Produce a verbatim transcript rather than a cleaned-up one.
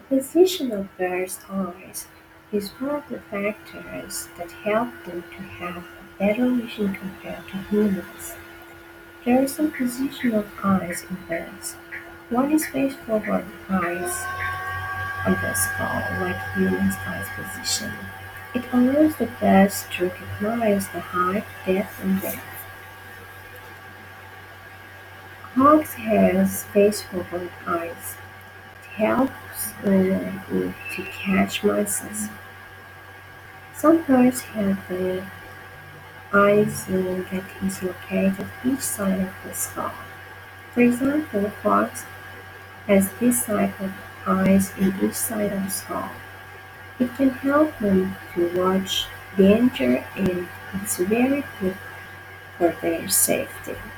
Position of birds' eyes is one of the factors that help them to have a better vision compared to humans. There are some position of eyes in birds. One is face forward eyes on the skull, like humans' eyes position. It allows the birds to recognize the height, depth, and breadth. Hawks has face forward eyes. It helps uh, it to catch mice. Some birds have the eyes uh, that is located each side of the skull. For example, fox has this type of eyes in each side of the skull. It can help them to watch danger and it's very good for their safety.